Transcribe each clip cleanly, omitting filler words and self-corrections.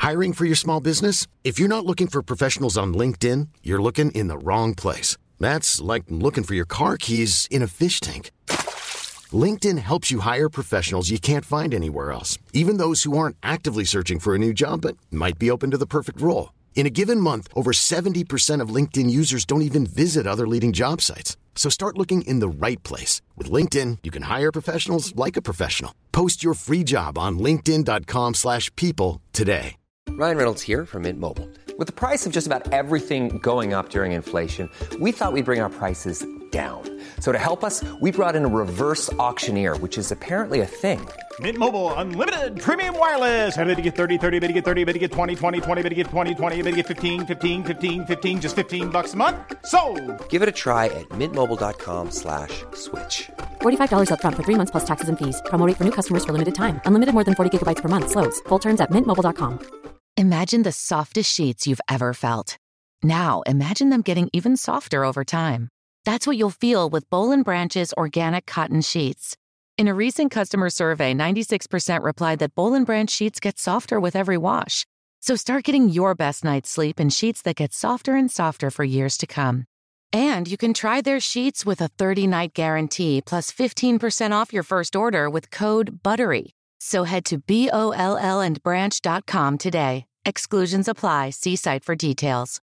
Hiring for your small business? If you're not looking for professionals on LinkedIn, you're looking in the wrong place. That's like looking for your car keys in a fish tank. LinkedIn helps you hire professionals you can't find anywhere else, even those who aren't actively searching for a new job but might be open to the perfect role. In a given month, over 70% of LinkedIn users don't even visit other leading job sites. So start looking in the right place. With LinkedIn, you can hire professionals like a professional. Post your free job on linkedin.com/people today. Ryan Reynolds here from Mint Mobile. With the price of just about everything going up during inflation, we thought we'd bring our prices down. So to help us, we brought in a reverse auctioneer, which is apparently a thing. Mint Mobile Unlimited Premium Wireless. How to get 30, 30, bit to get 30, bit to get 20, 20, 20, bit to get 20, 20, bit to get 15, 15, 15, 15, just $15 a month? Sold! Give it a try at mintmobile.com/switch. $45 up front for 3 months plus taxes and fees. Promo rate for new customers for limited time. Unlimited more than 40 gigabytes per month. Slows full terms at mintmobile.com. Imagine the softest sheets you've ever felt. Now, imagine them getting even softer over time. That's what you'll feel with Boll & Branch's organic cotton sheets. In a recent customer survey, 96% replied that Boll & Branch sheets get softer with every wash. So start getting your best night's sleep in sheets that get softer and softer for years to come. And you can try their sheets with a 30-night guarantee plus 15% off your first order with code BUTTERY. So head to BOLLandbranch.com today. Exclusions apply. See site for details.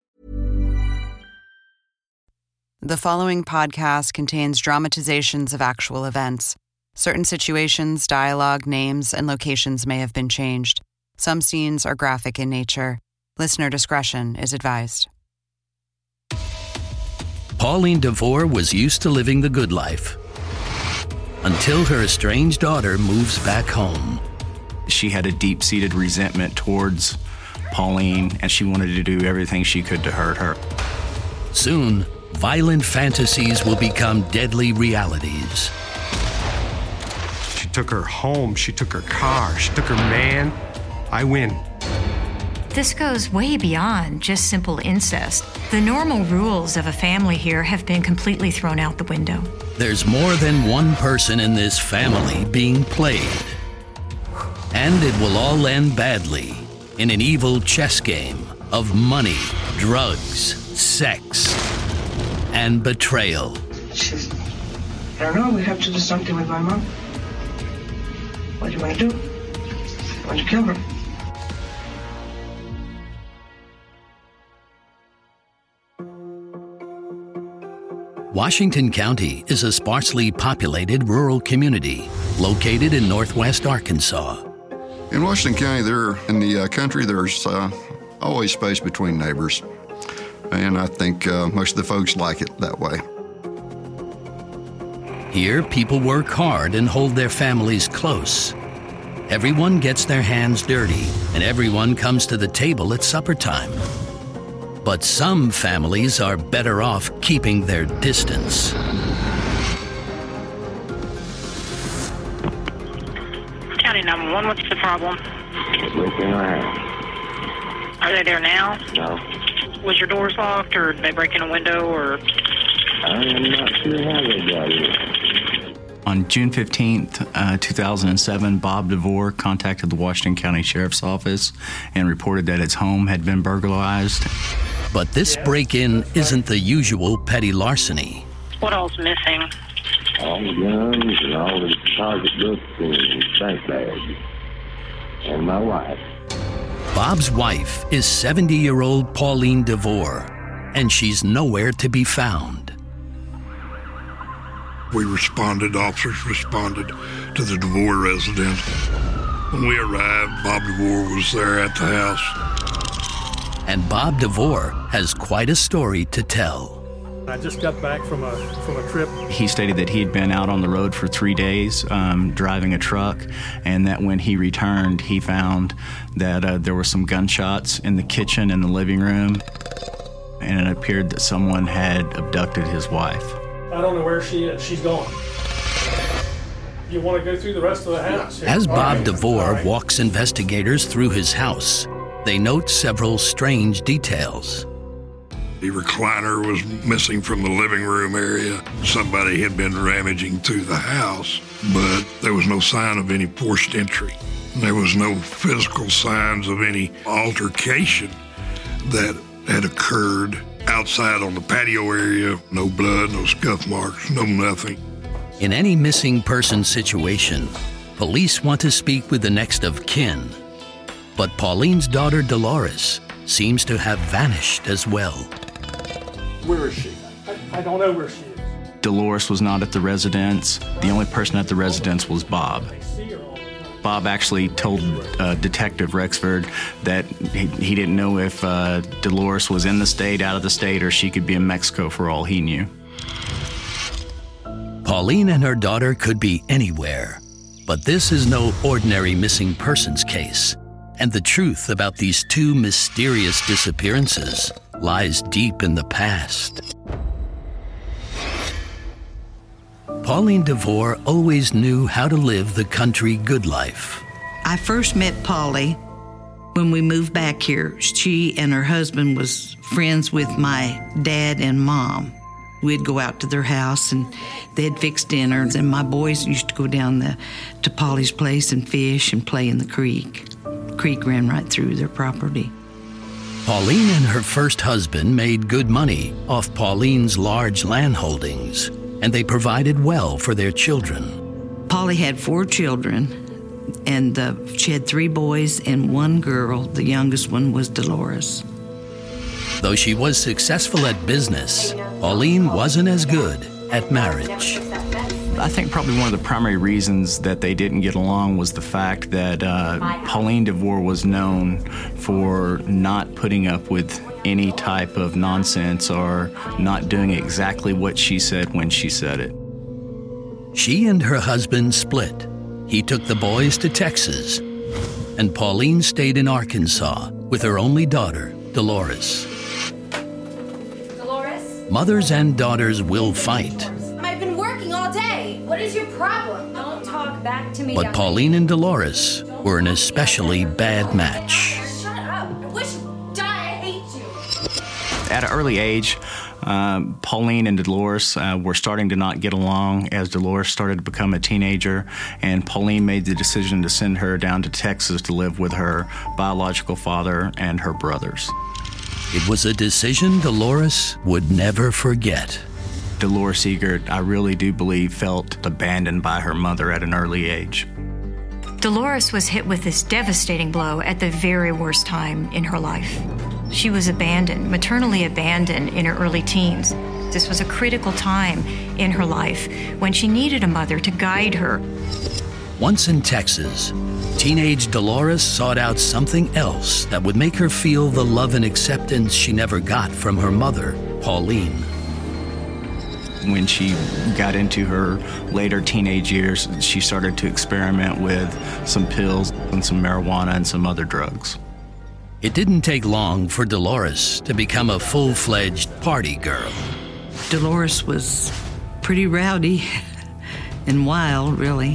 The following podcast contains dramatizations of actual events. Certain situations, dialogue, names, and locations may have been changed. Some scenes are graphic in nature. Listener discretion is advised. Pauline DeVore was used to living the good life until her estranged daughter moves back home. She had a deep-seated resentment towards Pauline, and she wanted to do everything she could to hurt her. Soon, violent fantasies will become deadly realities. She took her home, she took her car, she took her man. I win. This goes way beyond just simple incest. The normal rules of a family here have been completely thrown out the window. There's more than one person in this family being played. And it will all end badly in an evil chess game of money, drugs, sex, and betrayal. I don't know, we have to do something with my mom. What do you want to do? I want to kill her. Washington County is a sparsely populated rural community located in northwest Arkansas. In Washington County, in the country, there's always space between neighbors. And I think most of the folks like it that way. Here, people work hard and hold their families close. Everyone gets their hands dirty, and everyone comes to the table at supper time. But some families are better off keeping their distance. County 911, what's the problem? Breaking around. Are they there now? No. Was your doors locked, or did they break in a window, or? I'm not sure how they got in. On June 15th, 2007, Bob DeVore contacted the Washington County Sheriff's Office and reported that his home had been burglarized. But this break-in isn't the usual petty larceny. What else missing? All the guns and all the deposit books and bank bags. And my wife. Bob's wife is 70-year-old Pauline DeVore, and she's nowhere to be found. Officers responded to the DeVore residence. When we arrived, Bob DeVore was there at the house. And Bob DeVore has quite a story to tell. I just got back from a trip. He stated that he had been out on the road for 3 days driving a truck, and that when he returned, he found that there were some gunshots in the kitchen and the living room, and it appeared that someone had abducted his wife. I don't know where she is. She's gone. You want to go through the rest of the house? As Bob DeVore walks investigators through his house, they note several strange details. The recliner was missing from the living room area. Somebody had been rummaging through the house. but there was no sign of any forced entry. There was no physical signs of any altercation that had occurred outside on the patio area. No blood, no scuff marks, no nothing. In any missing person situation, police want to speak with the next of kin. But Pauline's daughter, Dolores, seems to have vanished as well. Where is she? I don't know where she is. Dolores was not at the residence. The only person at the residence was Bob. Bob actually told Detective Rexford that he didn't know if Dolores was in the state, out of the state, or she could be in Mexico for all he knew. Pauline and her daughter could be anywhere, but this is no ordinary missing persons case. And the truth about these two mysterious disappearances lies deep in the past. Pauline DeVore always knew how to live the country good life. I first met Polly when we moved back here. She and her husband was friends with my dad and mom. We'd go out to their house and they'd fix dinners, and my boys used to go down to Polly's place and fish and play in the creek. The creek ran right through their property. Pauline and her first husband made good money off Pauline's large land holdings, and they provided well for their children. Polly had 4 children, and she had 3 boys and 1 girl. The youngest one was Dolores. Though she was successful at business, Pauline wasn't as good at marriage. I think probably one of the primary reasons that they didn't get along was the fact that Pauline DeVore was known for not putting up with any type of nonsense or not doing exactly what she said when she said it. She and her husband split. He took the boys to Texas, and Pauline stayed in Arkansas with her only daughter, Dolores. Dolores? Mothers and daughters will fight. I've been working all day. What is your problem? Don't talk back to me. But Pauline and Dolores were an especially bad match. Shut up. I wish you'd die. I hate you. At an early age, Pauline and Dolores were starting to not get along as Dolores started to become a teenager, and Pauline made the decision to send her down to Texas to live with her biological father and her brothers. It was a decision Dolores would never forget. Dolores Eagert, I really do believe, felt abandoned by her mother at an early age. Dolores was hit with this devastating blow at the very worst time in her life. She was abandoned, maternally abandoned in her early teens. This was a critical time in her life when she needed a mother to guide her. Once in Texas, teenage Dolores sought out something else that would make her feel the love and acceptance she never got from her mother, Pauline. When she got into her later teenage years, she started to experiment with some pills and some marijuana and some other drugs. It didn't take long for Dolores to become a full-fledged party girl. Dolores was pretty rowdy and wild, really.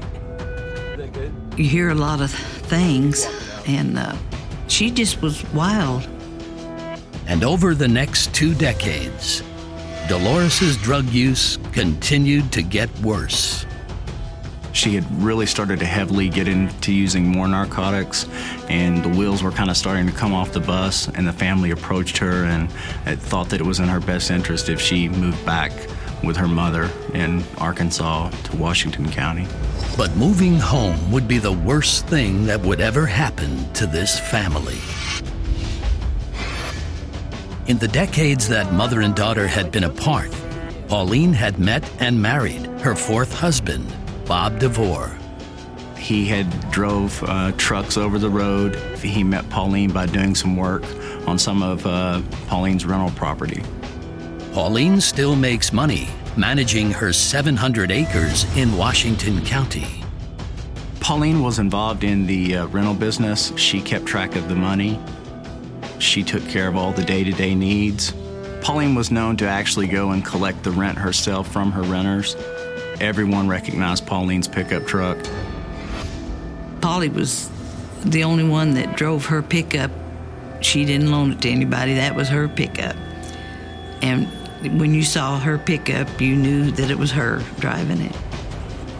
You hear a lot of things, and she just was wild. And over the next 2 decades, Dolores' drug use continued to get worse. She had really started to heavily get into using more narcotics, and the wheels were kind of starting to come off the bus, and the family approached her and thought that it was in her best interest if she moved back with her mother in Arkansas to Washington County. But moving home would be the worst thing that would ever happen to this family. In the decades that mother and daughter had been apart, Pauline had met and married her 4th husband, Bob DeVore. He had drove trucks over the road. He met Pauline by doing some work on some of Pauline's rental property. Pauline still makes money managing her 700 acres in Washington County. Pauline was involved in the rental business. She kept track of the money. She took care of all the day-to-day needs. Pauline was known to actually go and collect the rent herself from her renters. Everyone recognized Pauline's pickup truck. Polly was the only one that drove her pickup. She didn't loan it to anybody. That was her pickup. And when you saw her pickup, you knew that it was her driving it.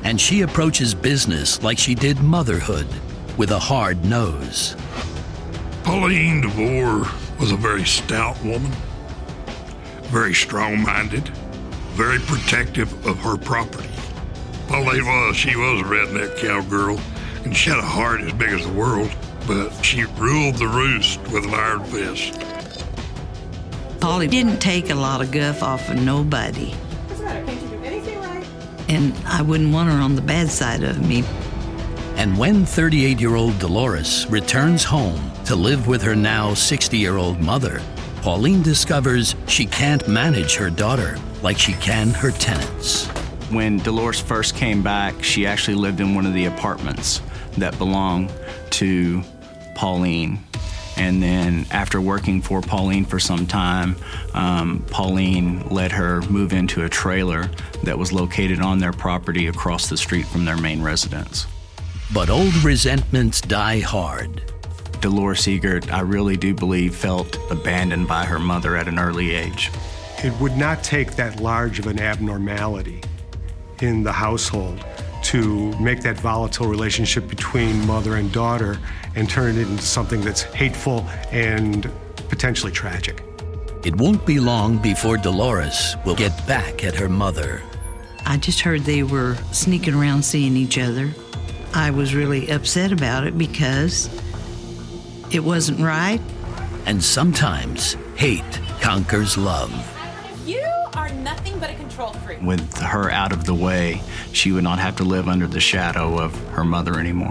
And she approaches business like she did motherhood, with a hard nose. Pauline DeVore was a very stout woman, very strong-minded, very protective of her property. Pauline she was a redneck cowgirl, and she had a heart as big as the world, but she ruled the roost with an iron fist. Polly didn't take a lot of guff off of nobody. What's the matter? Can't you do anything right? And I wouldn't want her on the bad side of me. And when 38-year-old Dolores returns home to live with her now 60-year-old mother, Pauline discovers she can't manage her daughter like she can her tenants. When Dolores first came back, she actually lived in one of the apartments that belonged to Pauline. And then after working for Pauline for some time, Pauline let her move into a trailer that was located on their property across the street from their main residence. But old resentments die hard. Dolores Eggert, I really do believe, felt abandoned by her mother at an early age. It would not take that large of an abnormality in the household to make that volatile relationship between mother and daughter and turn it into something that's hateful and potentially tragic. It won't be long before Dolores will get back at her mother. I just heard they were sneaking around seeing each other. I was really upset about it because it wasn't right. And sometimes hate conquers love. You are nothing but a control freak. With her out of the way, she would not have to live under the shadow of her mother anymore.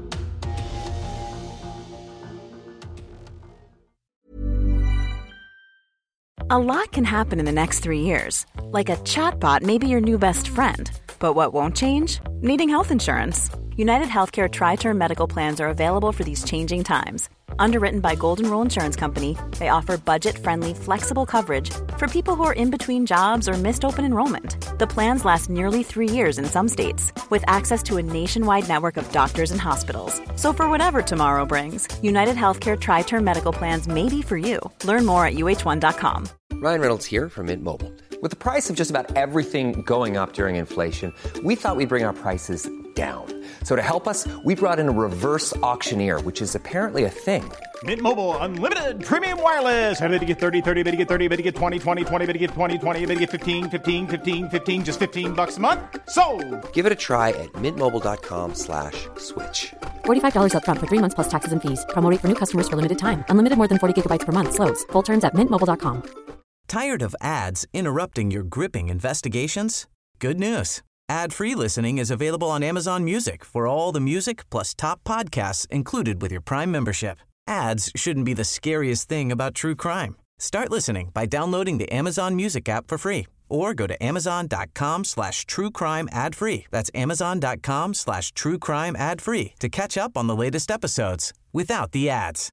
A lot can happen in the next 3 years. Like a chatbot may be your new best friend. But what won't change? Needing health insurance. United Healthcare Tri-Term Medical Plans are available for these changing times. Underwritten by Golden Rule Insurance Company, they offer budget-friendly, flexible coverage for people who are in between jobs or missed open enrollment. The plans last nearly 3 years in some states, with access to a nationwide network of doctors and hospitals. So for whatever tomorrow brings, United Healthcare Tri-Term Medical Plans may be for you. Learn more at uh1.com. Ryan Reynolds here from Mint Mobile. With the price of just about everything going up during inflation, we thought we'd bring our prices down. So to help us, we brought in a reverse auctioneer, which is apparently a thing. Mint Mobile Unlimited Premium Wireless. How to get 30, 30, bit to get 30, bit to get 20, 20, 20, bit to get 20, 20, bit to get 15, 15, 15, 15, just $15 a month? Sold! Give it a try at mintmobile.com/switch. $45 up front for 3 months plus taxes and fees. Promo rate for new customers for limited time. Unlimited more than 40 gigabytes per month. Slows full terms at mintmobile.com. Tired of ads interrupting your gripping investigations? Good news. Ad-free listening is available on Amazon Music for all the music plus top podcasts included with your Prime membership. Ads shouldn't be the scariest thing about true crime. Start listening by downloading the Amazon Music app for free or go to amazon.com/truecrime ad-free. That's amazon.com/truecrime ad-free to catch up on the latest episodes without the ads.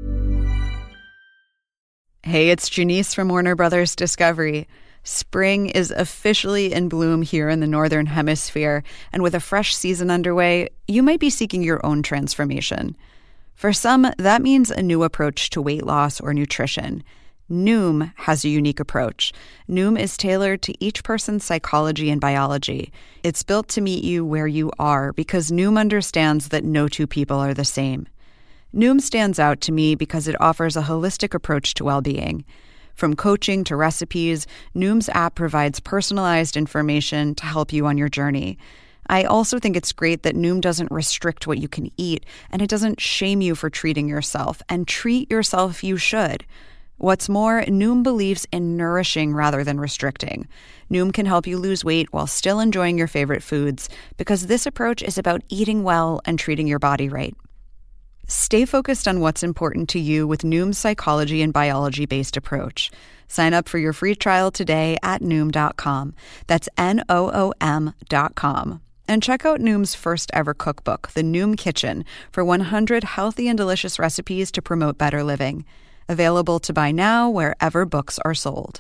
Hey, it's Janice from Warner Brothers Discovery. Spring is officially in bloom here in the Northern Hemisphere, and with a fresh season underway, you might be seeking your own transformation. For some, that means a new approach to weight loss or nutrition. Noom has a unique approach. Noom is tailored to each person's psychology and biology. It's built to meet you where you are because Noom understands that no two people are the same. Noom stands out to me because it offers a holistic approach to well-being. From coaching to recipes, Noom's app provides personalized information to help you on your journey. I also think it's great that Noom doesn't restrict what you can eat, and it doesn't shame you for treating yourself, and treat yourself you should. What's more, Noom believes in nourishing rather than restricting. Noom can help you lose weight while still enjoying your favorite foods, because this approach is about eating well and treating your body right. Stay focused on what's important to you with Noom's psychology and biology-based approach. Sign up for your free trial today at Noom.com. That's Noom.com. And check out Noom's first ever cookbook, The Noom Kitchen, for 100 healthy and delicious recipes to promote better living. Available to buy now wherever books are sold.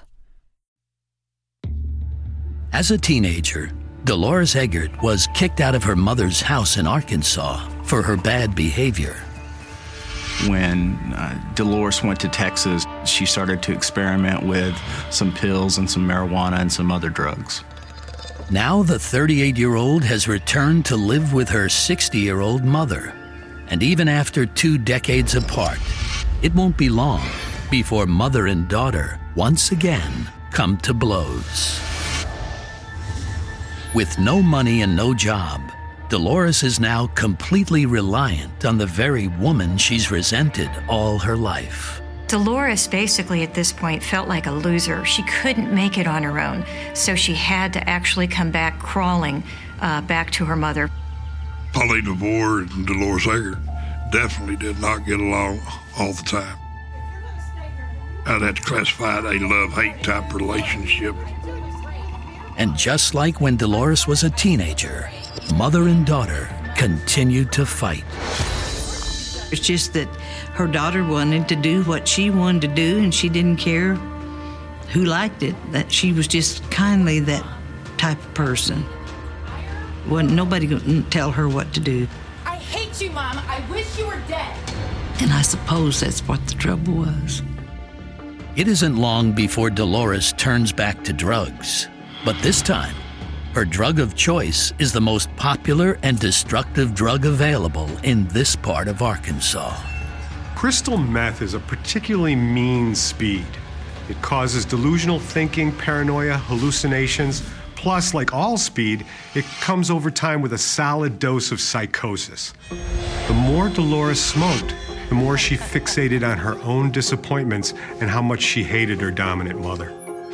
As a teenager, Dolores Eggert was kicked out of her mother's house in Arkansas for her bad behavior. When Dolores went to Texas, she started to experiment with some pills and some marijuana and some other drugs. Now the 38-year-old has returned to live with her 60-year-old mother. And even after 2 decades apart, it won't be long before mother and daughter once again come to blows. With no money and no job, Dolores is now completely reliant on the very woman she's resented all her life. Dolores basically at this point felt like a loser. She couldn't make it on her own, so she had to actually come back crawling back to her mother. Pauline DeVore and Dolores Eggert definitely did not get along all the time. I'd have to classify it a love-hate type relationship. And just like when Dolores was a teenager, mother and daughter continued to fight. It's just that her daughter wanted to do what she wanted to do, and she didn't care who liked it. That she was just kindly that type of person. Nobody could tell her what to do. I hate you, Mom. I wish you were dead. And I suppose that's what the trouble was. It isn't long before Dolores turns back to drugs. But this time, her drug of choice is the most popular and destructive drug available in this part of Arkansas. Crystal meth is a particularly mean speed. It causes delusional thinking, paranoia, hallucinations. Plus, like all speed, it comes over time with a solid dose of psychosis. The more Dolores smoked, the more she fixated on her own disappointments and how much she hated her dominant mother.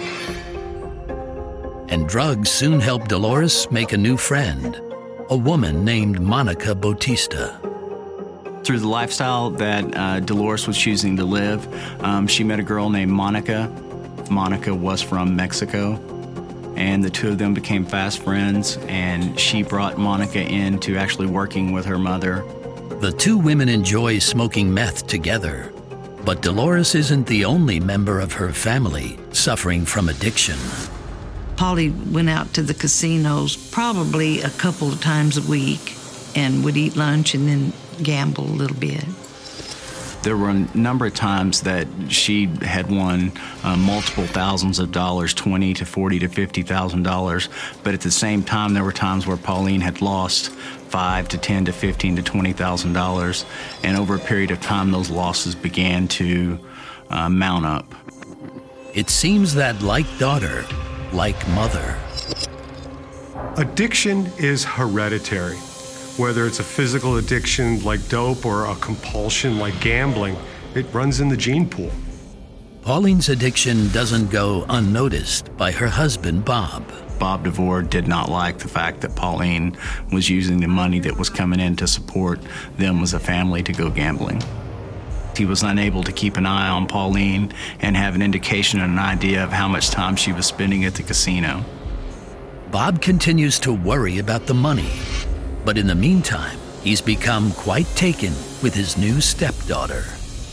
And drugs soon helped Dolores make a new friend, a woman named Monica Bautista. Through the lifestyle that Dolores was choosing to live, she met a girl named Monica. Monica was from Mexico, and the two of them became fast friends, and she brought Monica into actually working with her mother. The two women enjoy smoking meth together, but Dolores isn't the only member of her family suffering from addiction. Polly went out to the casinos probably a couple of times a week and would eat lunch and then gamble a little bit. There were a number of times that she had won multiple thousands of dollars, $20,000 to $40,000 to $50,000. But at the same time, there were times where Pauline had lost $5,000 to $10,000 to $15,000 to $20,000. And over a period of time, those losses began to mount up. It seems that like daughter, like mother. Addiction is hereditary. Whether it's a physical addiction like dope or a compulsion like gambling, it runs in the gene pool. Pauline's addiction doesn't go unnoticed by her husband, Bob. Bob DeVore did not like the fact that Pauline was using the money that was coming in to support them as a family to go gambling. He was unable to keep an eye on Pauline and have an indication and an idea of how much time she was spending at the casino. Bob continues to worry about the money, but in the meantime, he's become quite taken with his new stepdaughter.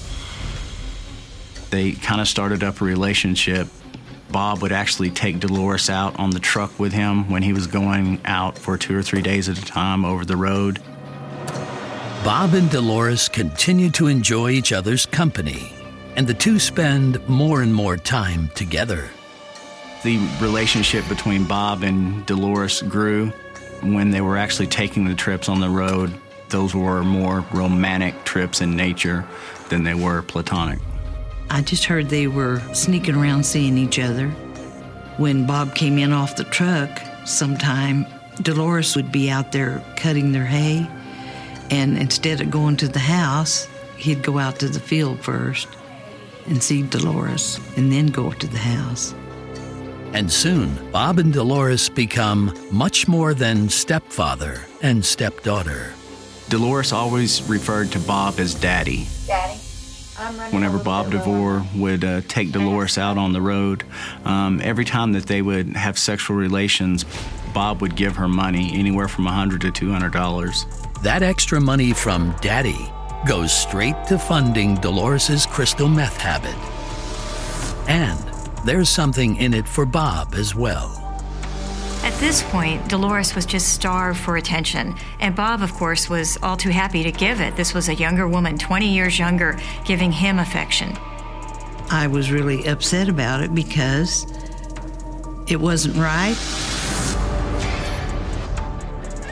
They kind of started up a relationship. Bob would actually take Dolores out on the truck with him when he was going out for 2 or 3 days at a time over the road. Bob and Dolores continue to enjoy each other's company, and the two spend more and more time together. The relationship between Bob and Dolores grew. When they were actually taking the trips on the road, those were more romantic trips in nature than they were platonic. I just heard they were sneaking around seeing each other. When Bob came in off the truck, sometime Dolores would be out there cutting their hay, and instead of going to the house, he'd go out to the field first and see Dolores and then go to the house. And soon, Bob and Dolores become much more than stepfather and stepdaughter. Dolores always referred to Bob as Daddy. Daddy, I'm running. Whenever Bob DeVore would take Dolores out on the road, every time that they would have sexual relations, Bob would give her money, anywhere from $100 to $200. That extra money from Daddy goes straight to funding Dolores's crystal meth habit. And there's something in it for Bob as well. At this point, Dolores was just starved for attention, and Bob, of course, was all too happy to give it. This was a younger woman, 20 years younger, giving him affection. I was really upset about it because it wasn't right.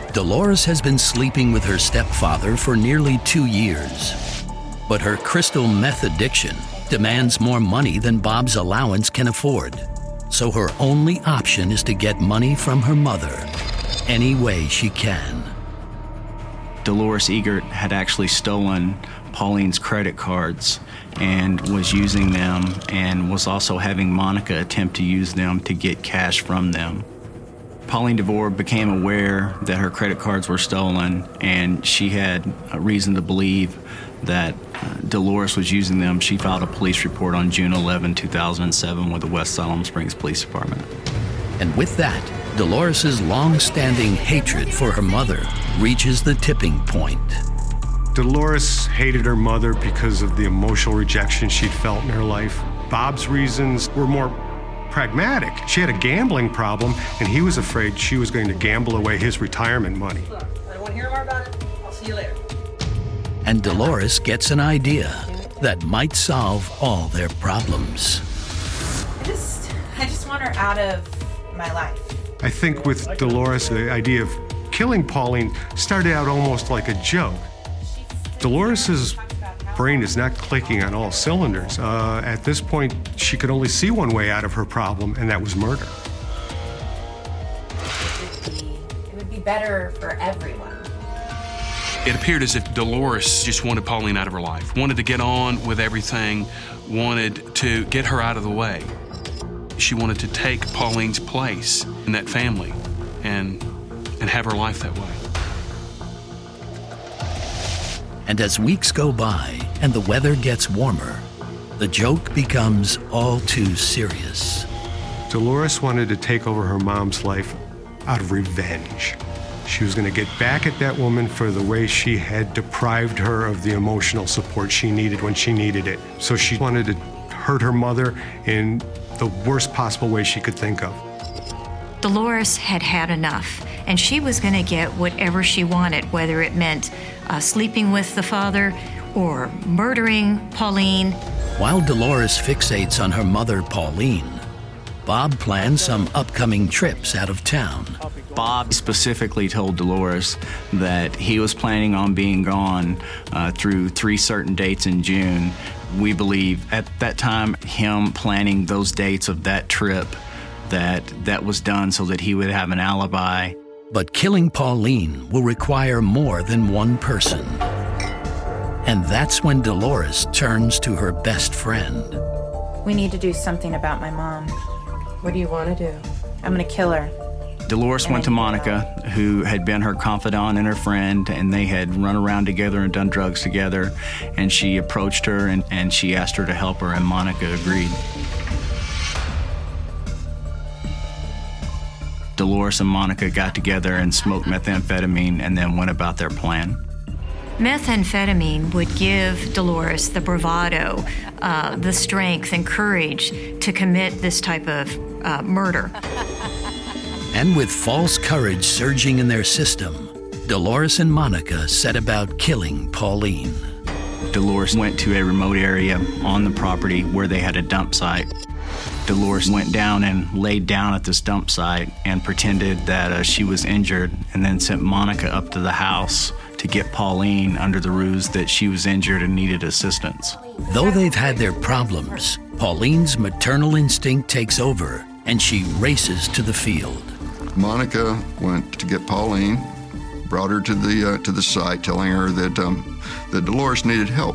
Dolores has been sleeping with her stepfather for nearly 2 years. But her crystal meth addiction demands more money than Bob's allowance can afford. So her only option is to get money from her mother any way she can. Dolores Eagert had actually stolen Pauline's credit cards and was using them, and was also having Monica attempt to use them to get cash from them. Pauline DeVore became aware that her credit cards were stolen, and she had a reason to believe that Dolores was using them. She filed a police report on June 11, 2007 with the West Salem Springs Police Department. And with that, Dolores' long-standing hatred for her mother reaches the tipping point. Dolores hated her mother because of the emotional rejection she'd felt in her life. Bob's reasons were more pragmatic. She had a gambling problem, and he was afraid she was going to gamble away his retirement money. Look, I don't want to hear more about it. I'll see you later. And Dolores gets an idea that might solve all their problems. I just want her out of my life. I think with Dolores, the idea of killing Pauline started out almost like a joke. Dolores's brain is not clicking on all cylinders. At this point, she could only see one way out of her problem, and that was murder. It would be better for everyone. It appeared as if Dolores just wanted Pauline out of her life, wanted to get on with everything, wanted to get her out of the way. She wanted to take Pauline's place in that family and have her life that way. And as weeks go by and the weather gets warmer, the joke becomes all too serious. Dolores wanted to take over her mom's life out of revenge. She was going to get back at that woman for the way she had deprived her of the emotional support she needed when she needed it. So she wanted to hurt her mother in the worst possible way she could think of. Dolores had had enough, and she was going to get whatever she wanted, whether it meant sleeping with the father or murdering Pauline. While Dolores fixates on her mother, Pauline, Bob plans some upcoming trips out of town. Bob specifically told Dolores that he was planning on being gone through 3 certain dates in June. We believe at that time, him planning those dates of that trip, that was done so that he would have an alibi. But killing Pauline will require more than one person. And that's when Dolores turns to her best friend. We need to do something about my mom. What do you want to do? I'm going to kill her. Dolores went to Monica, who had been her confidant and her friend, and they had run around together and done drugs together. And she approached her and she asked her to help her, and Monica agreed. Dolores and Monica got together and smoked methamphetamine and then went about their plan. Methamphetamine would give Dolores the bravado, the strength and courage to commit this type of murder. And with false courage surging in their system, Dolores and Monica set about killing Pauline. Dolores went to a remote area on the property where they had a dump site. Dolores went down and laid down at this dump site and pretended that she was injured, and then sent Monica up to the house to get Pauline under the ruse that she was injured and needed assistance. Though they've had their problems, Pauline's maternal instinct takes over, and she races to the field. Monica went to get Pauline, brought her to the site, telling her that Dolores needed help.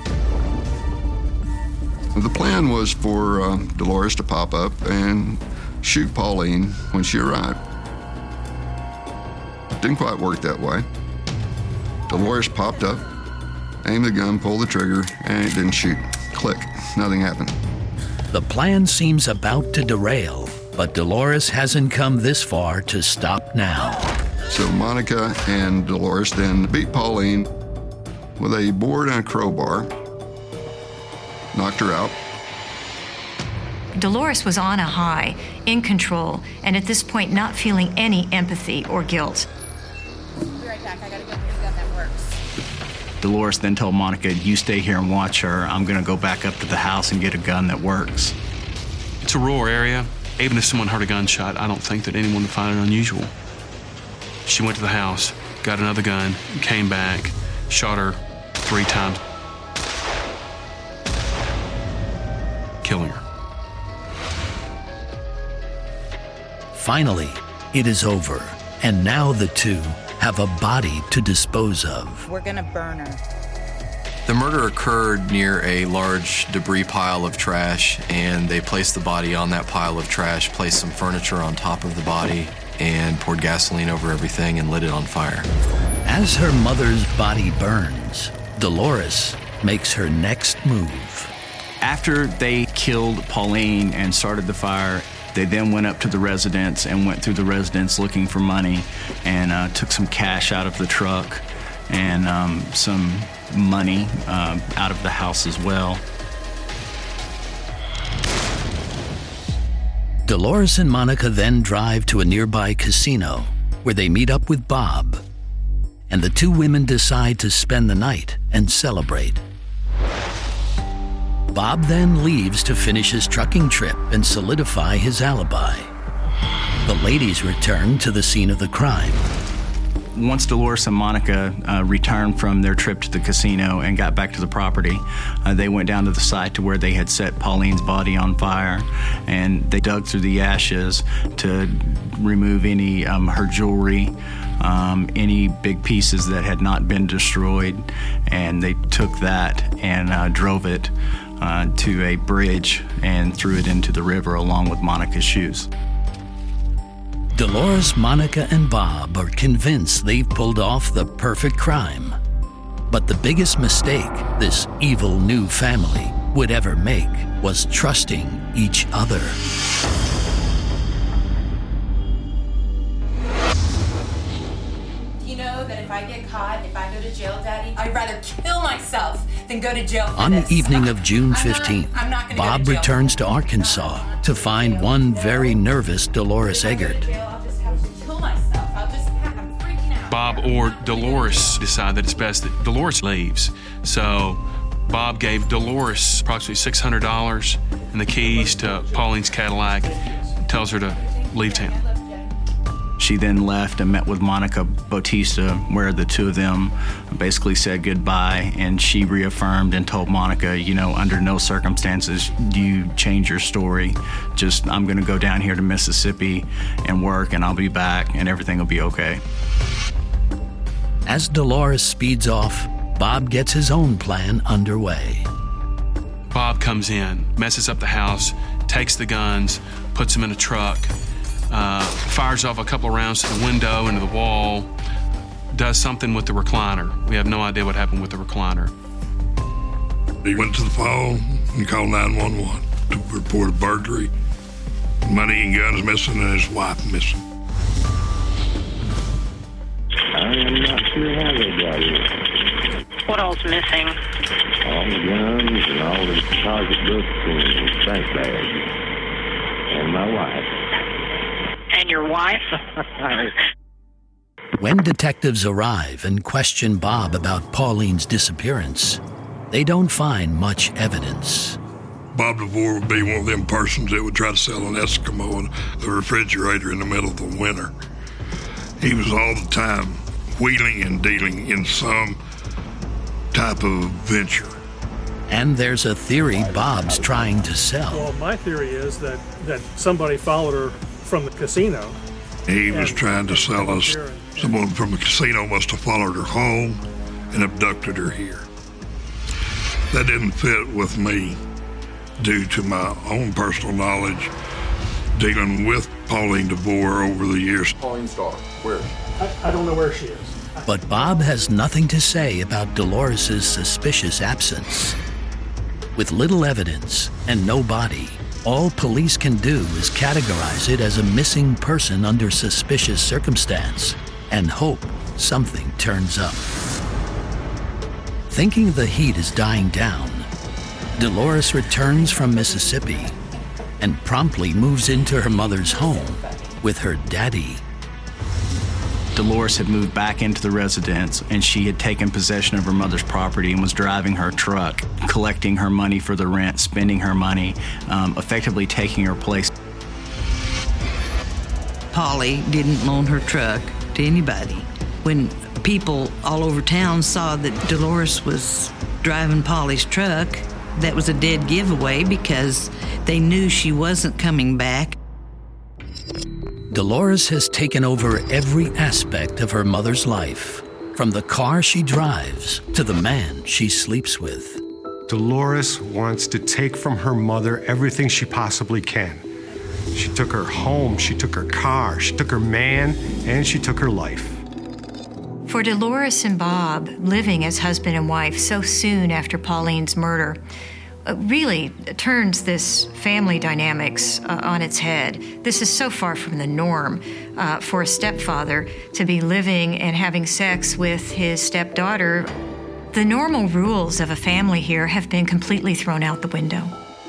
The plan was for Dolores to pop up and shoot Pauline when she arrived. It didn't quite work that way. Dolores popped up, aimed the gun, pulled the trigger, and it didn't shoot. Click. Nothing happened. The plan seems about to derail, but Dolores hasn't come this far to stop now. So Monica and Dolores then beat Pauline with a board and a crowbar, knocked her out. Dolores was on a high, in control, and at this point not feeling any empathy or guilt. I'll be right back. I gotta go get a gun that works. Dolores then told Monica, "You stay here and watch her. I'm gonna go back up to the house and get a gun that works." It's a rural area. Even if someone heard a gunshot, I don't think that anyone would find it unusual. She went to the house, got another gun, came back, shot her 3 times, killing her. Finally, it is over, and now the two have a body to dispose of. We're gonna burn her. The murder occurred near a large debris pile of trash, and they placed the body on that pile of trash, placed some furniture on top of the body, and poured gasoline over everything and lit it on fire. As her mother's body burns, Dolores makes her next move. After they killed Pauline and started the fire, they then went up to the residence and went through the residence looking for money and took some cash out of the truck and some money out of the house as well. Dolores and Monica then drive to a nearby casino where they meet up with Bob, and the two women decide to spend the night and celebrate. Bob then leaves to finish his trucking trip and solidify his alibi. The ladies return to the scene of the crime. Once Dolores and Monica returned from their trip to the casino and got back to the property, they went down to the site to where they had set Pauline's body on fire, and they dug through the ashes to remove any her jewelry, any big pieces that had not been destroyed, and they took that and drove it to a bridge and threw it into the river along with Monica's shoes. Dolores, Monica, and Bob are convinced they've pulled off the perfect crime. But the biggest mistake this evil new family would ever make was trusting each other. You know that if I get caught, if I go to jail, Daddy, I'd rather kill myself than go to jail for On the this. evening of June 15th, I'm not gonna Bob go to jail. returns to Arkansas to find one very nervous Dolores Eggert. I'll just have to kill myself. I'm freaking out. Bob or Dolores decide that it's best that Dolores leaves. So Bob gave Dolores approximately $600 and the keys to Pauline's Cadillac and tells her to leave town. She then left and met with Monica Bautista, where the two of them basically said goodbye, and she reaffirmed and told Monica, you know, under no circumstances do you change your story. Just, I'm gonna go down here to Mississippi and work, and I'll be back, and everything will be okay. As Dolores speeds off, Bob gets his own plan underway. Bob comes in, messes up the house, takes the guns, puts them in a truck, fires off a couple of rounds to the window, into the wall, does something with the recliner. We have no idea what happened with the recliner. He went to the phone and called 911 to report a burglary. Money and guns missing and his wife missing. I am not sure how they got here. What all's missing? All the guns and all the target books and bank bags. And my wife. And your wife? When detectives arrive and question Bob about Pauline's disappearance, they don't find much evidence. Bob DeVore would be one of them persons that would try to sell an Eskimo in the refrigerator in the middle of the winter. He was all the time wheeling and dealing in some type of venture. And there's a theory Bob's trying to sell. Well, my theory is that somebody followed her from the casino. He was trying to sell us. Someone from the casino must have followed her home and abducted her here. That didn't fit with me due to my own personal knowledge dealing with Pauline DeVore over the years. Pauline Starr, where is she? I don't know where she is. But Bob has nothing to say about Dolores' suspicious absence. With little evidence and no body, all police can do is categorize it as a missing person under suspicious circumstance and hope something turns up. Thinking the heat is dying down, Dolores returns from Mississippi and promptly moves into her mother's home with her daddy. Dolores had moved back into the residence, and she had taken possession of her mother's property and was driving her truck, collecting her money for the rent, spending her money, effectively taking her place. Polly didn't loan her truck. to anybody. When people all over town saw that Dolores was driving Polly's truck, that was a dead giveaway because they knew she wasn't coming back. Dolores has taken over every aspect of her mother's life, from the car she drives to the man she sleeps with. Dolores wants to take from her mother everything she possibly can. She took her home, she took her car, she took her man, and she took her life. For Dolores and Bob, living as husband and wife so soon after Pauline's murder really turns this family dynamics on its head. This is so far from the norm for a stepfather to be living and having sex with his stepdaughter. The normal rules of a family here have been completely thrown out the window.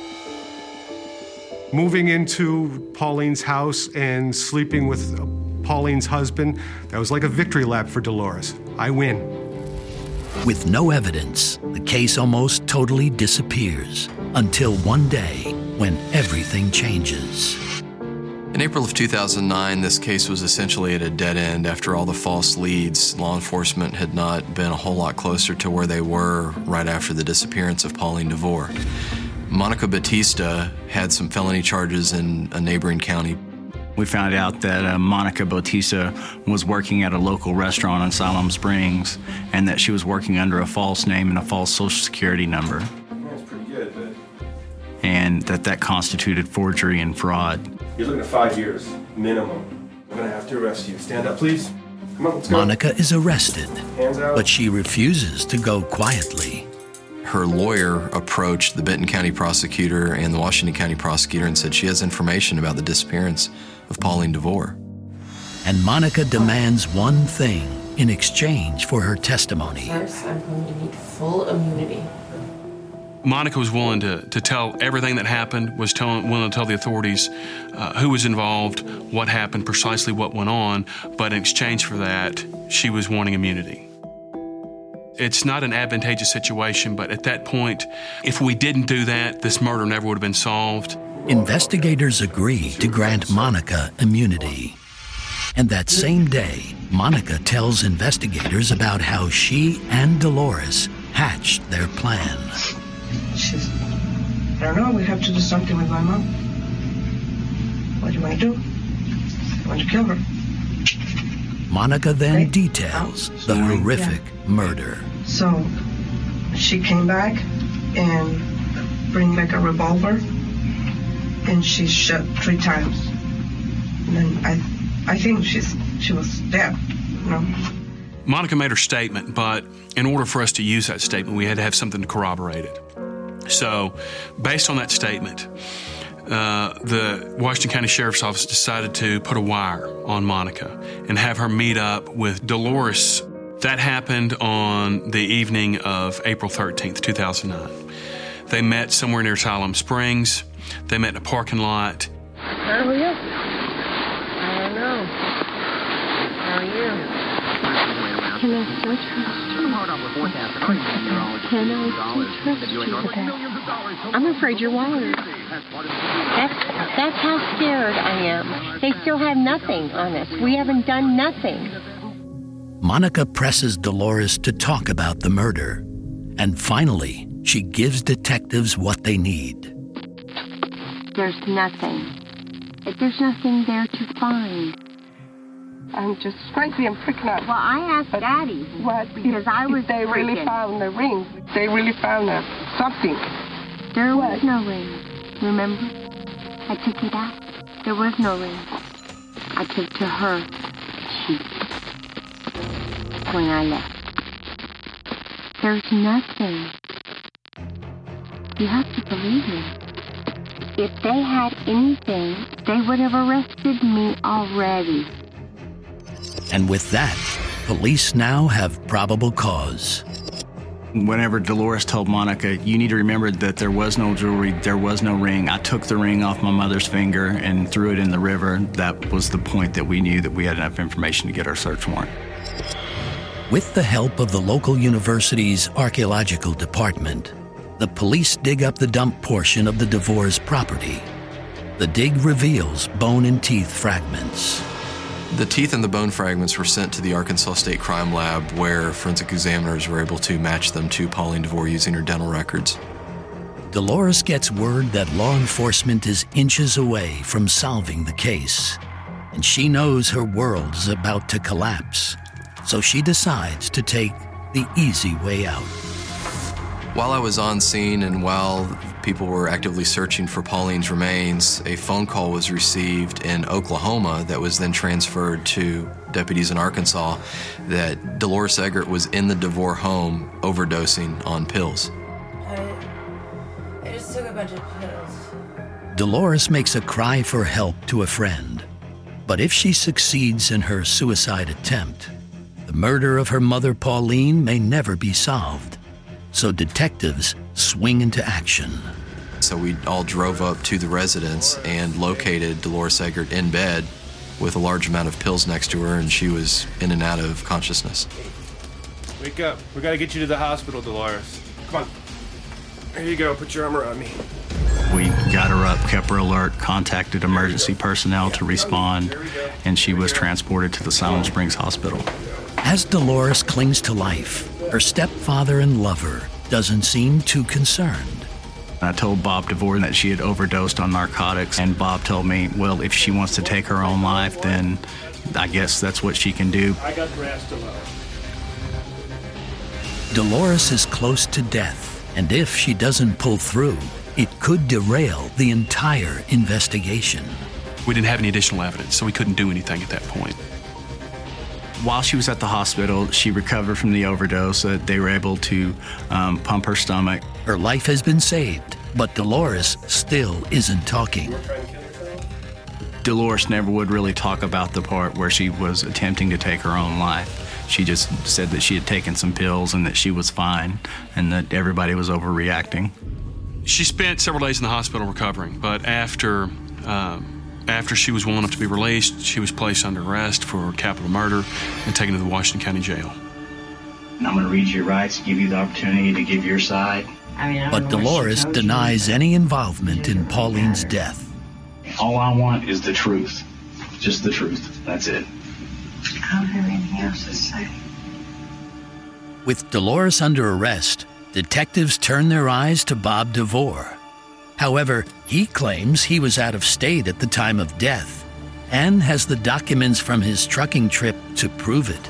Moving into Pauline's house and sleeping with Pauline's husband, that was like a victory lap for Dolores. I win. With no evidence, the case almost totally disappears until one day when everything changes. In April of 2009, this case was essentially at a dead end. After all the false leads, law enforcement had not been a whole lot closer to where they were right after the disappearance of Pauline DeVore. Monica Batista had some felony charges in a neighboring county. We found out that Monica Batista was working at a local restaurant in Siloam Springs and that she was working under a false name and a false Social Security number. That's pretty good, but... And that constituted forgery and fraud. You're looking at 5 years, minimum. I'm gonna have to arrest you. Stand up, please. Come on, let's go. Monica is arrested, Hands out. but she refuses to go quietly. Her lawyer approached the Benton County prosecutor and the Washington County prosecutor and said she has information about the disappearance of Pauline DeVore. And Monica demands one thing in exchange for her testimony. First, I'm going to need full immunity. Monica was willing to tell everything that happened, was willing to tell the authorities who was involved, what happened, precisely what went on, but in exchange for that, she was wanting immunity. It's not an advantageous situation, but at that point, if we didn't do that, this murder never would have been solved. Investigators agree to grant Monica immunity. And that same day, Monica tells investigators about how she and Dolores hatched their plan. I don't know, we have to do something with my mom. What do you want to do? I want to kill her. Monica then details the horrific murder. So she came back and bring back a revolver and she shot 3 times. And then I think she was dead, you know. Monica made her statement, but in order for us to use that statement, we had to have something to corroborate it. So, based on that statement, the Washington County Sheriff's Office decided to put a wire on Monica and have her meet up with Dolores. That happened on the evening of April 13th, 2009. They met somewhere near Siloam Springs. They met in a parking lot. How are you? I don't know. How are you? Can I still trust you? Can I still trust you? I'm afraid you're wired. That's how scared I am. They still have nothing on us. We haven't done nothing. Monica presses Dolores to talk about the murder. And finally, she gives detectives what they need. There's nothing. There's nothing there to find. I'm just frankly, I'm freaking out. Well, I asked Daddy. What? Because I was They really found the ring. They really found something. There was no ring. Remember? I took it out. There was no ring. I took to her sheet when I left. There's nothing. You have to believe me. If they had anything, they would have arrested me already. And with that, police now have probable cause. Whenever Dolores told Monica, you need to remember that there was no jewelry, there was no ring. I took the ring off my mother's finger and threw it in the river. That was the point that we knew that we had enough information to get our search warrant. With the help of the local university's archaeological department, the police dig up the dump portion of the DeVore's property. The dig reveals bone and teeth fragments. The teeth and the bone fragments were sent to the Arkansas State Crime Lab, where forensic examiners were able to match them to Pauline DeVore using her dental records. Dolores gets word that law enforcement is inches away from solving the case, and she knows her world is about to collapse, so she decides to take the easy way out. While I was on scene and while people were actively searching for Pauline's remains, a phone call was received in Oklahoma that was then transferred to deputies in Arkansas that Dolores Eggert was in the DeVore home overdosing on pills. I just took a bunch of pills. Dolores makes a cry for help to a friend, but if she succeeds in her suicide attempt, the murder of her mother Pauline may never be solved. So detectives swing into action. So we all drove up to the residence and located Dolores Eggert in bed with a large amount of pills next to her, and she was in and out of consciousness. Wake up. We gotta get you to the hospital, Dolores. Come on. Here you go. Put your arm around me. We got her up, kept her alert, contacted emergency personnel to respond, and she was transported to the Siloam Springs Hospital. As Dolores clings to life, her stepfather and lover doesn't seem too concerned. I told Bob DeVore that she had overdosed on narcotics, and Bob told me, well, if she wants to take her own life, then I guess that's what she can do. I got grass to mow. Dolores is close to death, and if she doesn't pull through, it could derail the entire investigation. We didn't have any additional evidence, so we couldn't do anything at that point. While she was at the hospital, she recovered from the overdose. They were able to pump her stomach. Her life has been saved, but Dolores still isn't talking. Dolores never would really talk about the part where she was attempting to take her own life. She just said that she had taken some pills and that she was fine and that everybody was overreacting. She spent several days in the hospital recovering, but after she was well enough to be released, she was placed under arrest for capital murder and taken to the Washington County Jail. And I'm going to read your rights, give you the opportunity to give your side. But Dolores denies any involvement in Pauline's death. All I want is the truth. Just the truth. That's it. I don't have anything else to say. With Dolores under arrest, detectives turn their eyes to Bob DeVore. However, he claims he was out of state at the time of death and has the documents from his trucking trip to prove it.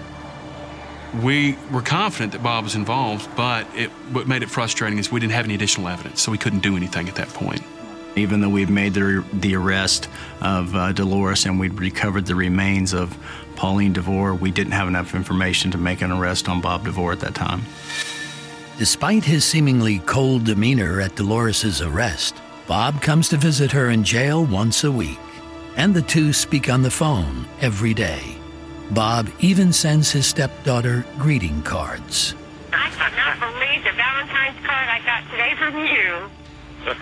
We were confident that Bob was involved, but what made it frustrating is we didn't have any additional evidence, so we couldn't do anything at that point. Even though we'd made the arrest of Dolores and we'd recovered the remains of Pauline DeVore, we didn't have enough information to make an arrest on Bob DeVore at that time. Despite his seemingly cold demeanor at Dolores' arrest, Bob comes to visit her in jail once a week, and the two speak on the phone every day. Bob even sends his stepdaughter greeting cards. I cannot believe the Valentine's card I got today from you. You're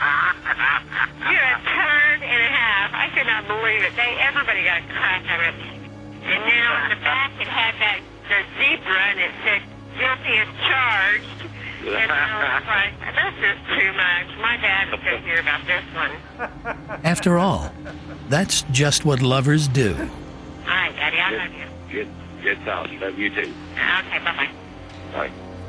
a turd and a half. I could not believe it. Everybody got a crack of it. And now on the back it had the zebra and it said guilty as charged. And I was like, this is too much. My dad was going to hear about this one. After all, that's just what lovers do. All right, Daddy, I love you. Good talk. Love you too. Okay, bye-bye. Bye.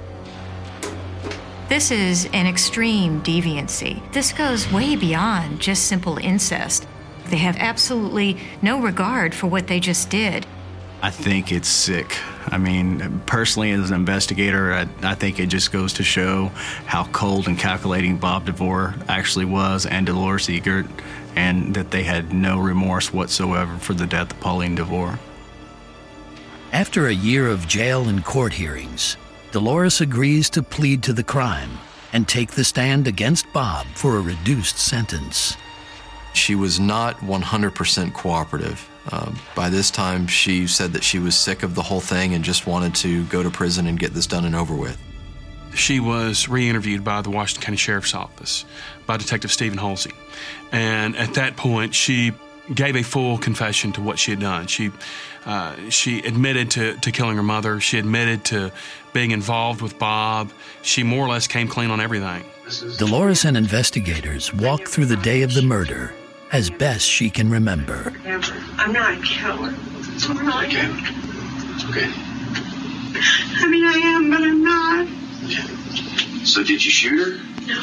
This is an extreme deviancy. This goes way beyond just simple incest. They have absolutely no regard for what they just did. I think it's sick. I mean, personally, as an investigator, I think it just goes to show how cold and calculating Bob DeVore actually was and Dolores Eggert, and that they had no remorse whatsoever for the death of Pauline DeVore. After a year of jail and court hearings, Dolores agrees to plead to the crime and take the stand against Bob for a reduced sentence. She was not 100% cooperative. By this time, she said that she was sick of the whole thing and just wanted to go to prison and get this done and over with. She was re-interviewed by the Washington County Sheriff's Office by Detective Stephen Halsey. And at that point, she gave a full confession to what she had done. She admitted to killing her mother. She admitted to being involved with Bob. She more or less came clean on everything. Dolores and investigators walk through the day of the murder as best she can remember. I'm not a killer. So really. Okay. Okay. I mean, I am, but I'm not. Okay. So did you shoot her? No.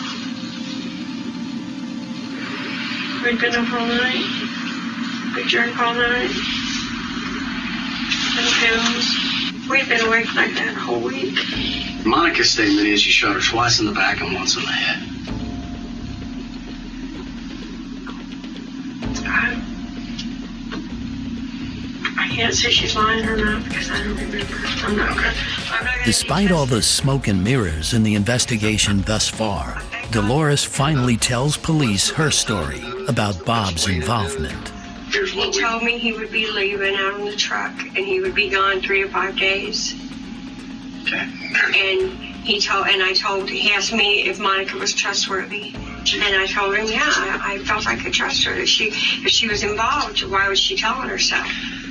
We'd been up all night. We drank all night. And pills. We'd been awake like that the whole week. Monica's statement is you shot her twice in the back and once in the head. I can't say she's lying or not because I don't remember. I'm not gonna. Despite all the smoke and mirrors in the investigation thus far, Dolores finally tells police her story about Bob's involvement. He told me he would be leaving out on the truck and he would be gone 3 or 5 days. Okay. And he asked me if Monica was trustworthy. And I told him, yeah, I felt I could trust her. If she was involved, why was she telling herself?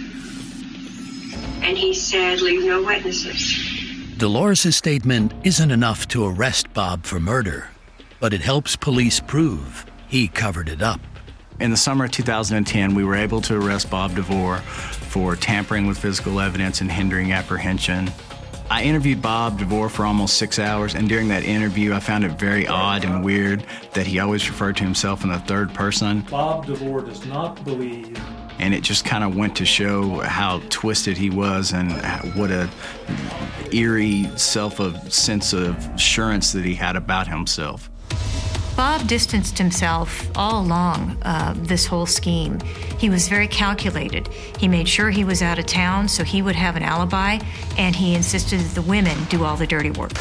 And he said, leave no witnesses. Dolores' statement isn't enough to arrest Bob for murder, but it helps police prove he covered it up. In the summer of 2010, we were able to arrest Bob DeVore for tampering with physical evidence and hindering apprehension. I interviewed Bob DeVore for almost 6 hours, and during that interview, I found it very odd and weird that he always referred to himself in the third person. Bob DeVore does not believe. And it just kind of went to show how twisted he was and what a eerie sense of assurance that he had about himself. Bob distanced himself all along this whole scheme. He was very calculated. He made sure he was out of town so he would have an alibi, and he insisted that the women do all the dirty work.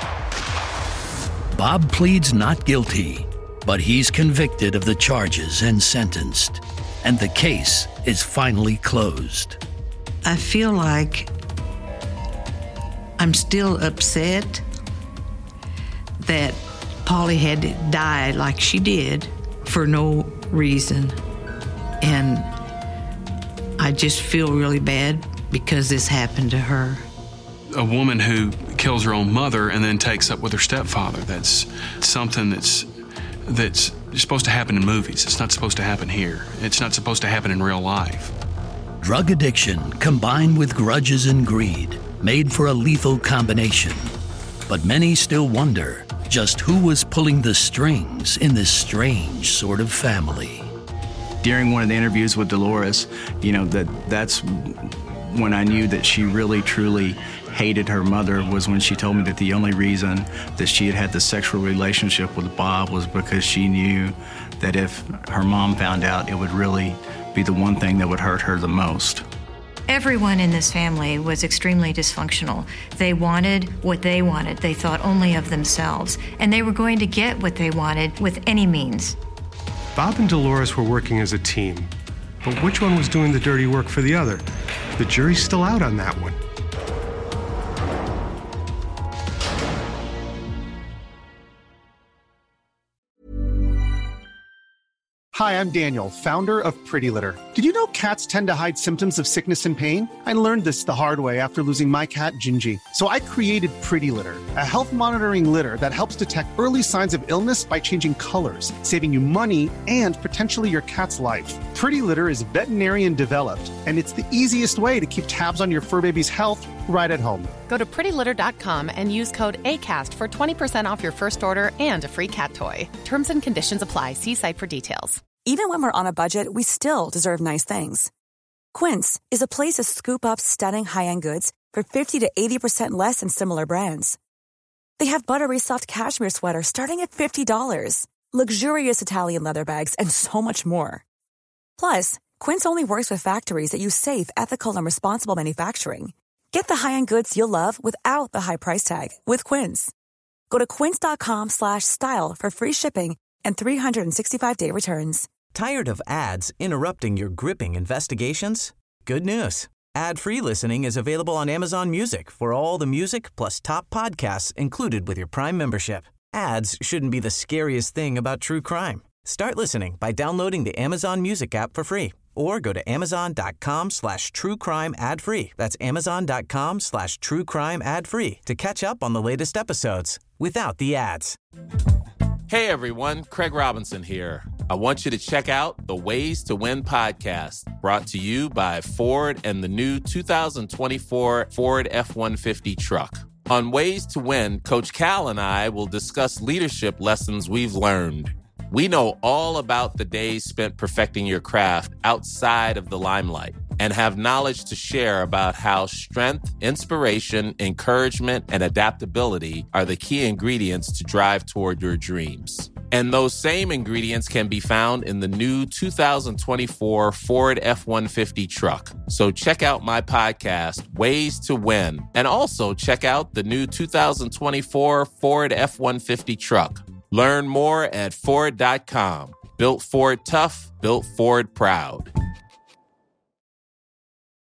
Bob pleads not guilty, but he's convicted of the charges and sentenced, and the case is finally closed. I feel like I'm still upset that Polly had to die like she did for no reason. And I just feel really bad because this happened to her. A woman who kills her own mother and then takes up with her stepfather, that's something that's supposed to happen in movies. It's not supposed to happen here. It's not supposed to happen in real life. Drug addiction combined with grudges and greed made for a lethal combination. But many still wonder just who was pulling the strings in this strange sort of family. During one of the interviews with Dolores, that's when I knew that she really, truly hated her mother, was when she told me that the only reason that she had the sexual relationship with Bob was because she knew that if her mom found out, it would really be the one thing that would hurt her the most. Everyone in this family was extremely dysfunctional. They wanted what they wanted. They thought only of themselves, and they were going to get what they wanted with any means. Bob and Dolores were working as a team, but which one was doing the dirty work for the other? The jury's still out on that one. Hi, I'm Daniel, founder of Pretty Litter. Did you know cats tend to hide symptoms of sickness and pain? I learned this the hard way after losing my cat, Gingy. So I created Pretty Litter, a health monitoring litter that helps detect early signs of illness by changing colors, saving you money and potentially your cat's life. Pretty Litter is veterinarian developed, and it's the easiest way to keep tabs on your fur baby's health right at home. Go to prettylitter.com and use code ACAST for 20% off your first order and a free cat toy. Terms and conditions apply. See site for details. Even when we're on a budget, we still deserve nice things. Quince is a place to scoop up stunning high-end goods for 50 to 80% less than similar brands. They have buttery soft cashmere sweaters starting at $50, luxurious Italian leather bags, and so much more. Plus, Quince only works with factories that use safe, ethical, and responsible manufacturing. Get the high-end goods you'll love without the high price tag with Quince. Go to quince.com/style for free shipping and 365-day returns. Tired of ads interrupting your gripping investigations? Good news. Ad-free listening is available on Amazon Music for all the music plus top podcasts included with your Prime membership. Ads shouldn't be the scariest thing about true crime. Start listening by downloading the Amazon Music app for free or go to amazon.com/truecrime ad-free. That's amazon.com/truecrime ad-free to catch up on the latest episodes without the ads. Hey everyone, Craig Robinson here. I want you to check out the Ways to Win podcast, brought to you by Ford and the new 2024 Ford F-150 truck. On Ways to Win, Coach Cal and I will discuss leadership lessons we've learned. We know all about the days spent perfecting your craft outside of the limelight and have knowledge to share about how strength, inspiration, encouragement, and adaptability are the key ingredients to drive toward your dreams. And those same ingredients can be found in the new 2024 Ford F-150 truck. So check out my podcast, Ways to Win, and also check out the new 2024 Ford F-150 truck. Learn more at Ford.com. Built Ford tough, built Ford proud.